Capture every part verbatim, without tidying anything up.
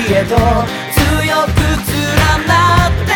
けど強く連なって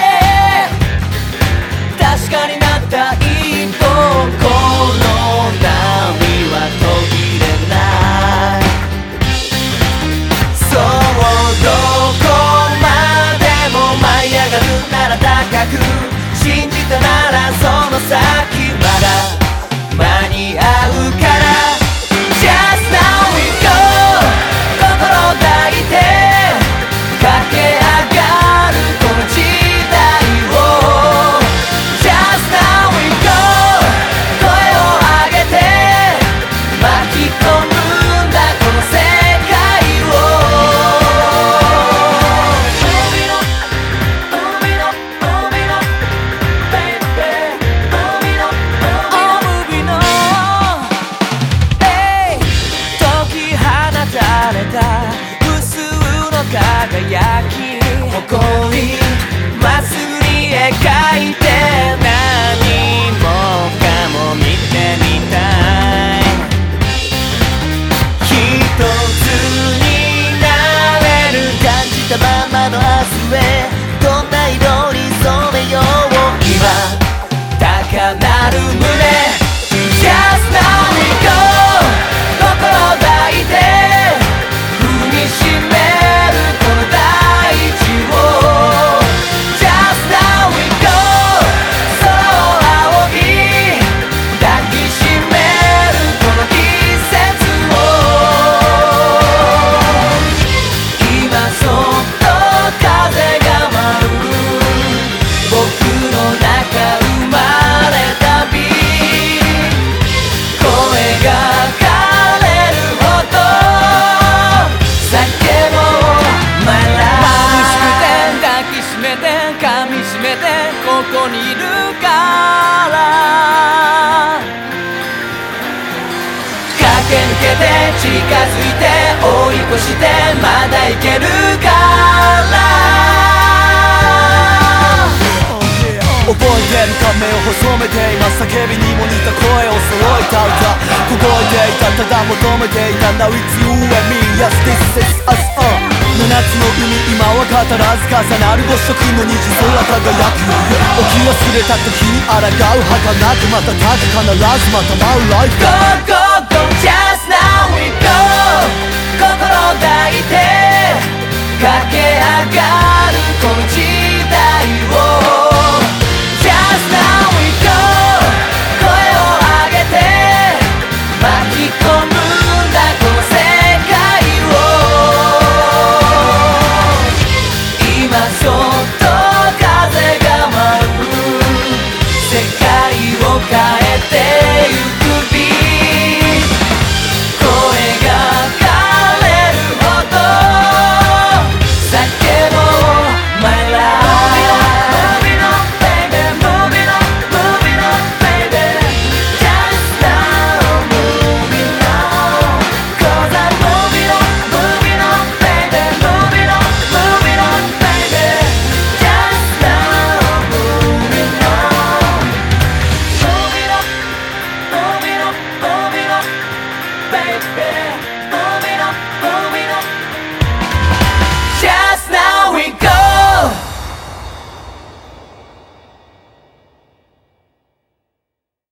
確かになった一歩、この波は途切れない。そうどこまでも舞い上がるなら高く信じたならその先まだ間に合うから Just now we go 心抱いて駆け上がるこの時代を Just now we go 声を上げて巻き込むんだこの世界を Moving on, moving on, moving on, baby Moving on, moving on, hey 解き放たれた無数の輝き誇りまっすぐに描いて何もかも見てみたい。一つになれる感じたままの明日へどんな色に染めよう今高鳴る胸 Just now we go 心抱いて踏みしめるこの大地を Just now we go 空を仰ぎ抱きしめるこの季節を今そっと風が舞う僕の中生まれた美声が枯れるほど叫ぼう My life 眩しくて抱きしめて噛みしめてここにいるから駆け抜けて近づいて追い越してまだいけるから覚えてるか目を細めて今叫びにも似た声を揃えた歌凍えていたただ求めていた Now it's you and me Yes this is us、uh、七つの海今は語らず重なる五色の虹空輝く起き忘れた時に抗う儚く瞬く必ずまた舞う Life Go go go just now we go 心抱いて駆け上がるこの時代を Just now we go 声を上げて巻き込むんだこの世界を今そっと風が舞う世界を変えてゆく美声が枯れるほど叫ぼう My life Moving on baby Moving on Moving on baby Just now moving on Cause I'm moving on Moving on baby Moving on Moving on baby Just now moving on Moving on Moving on Moving on baby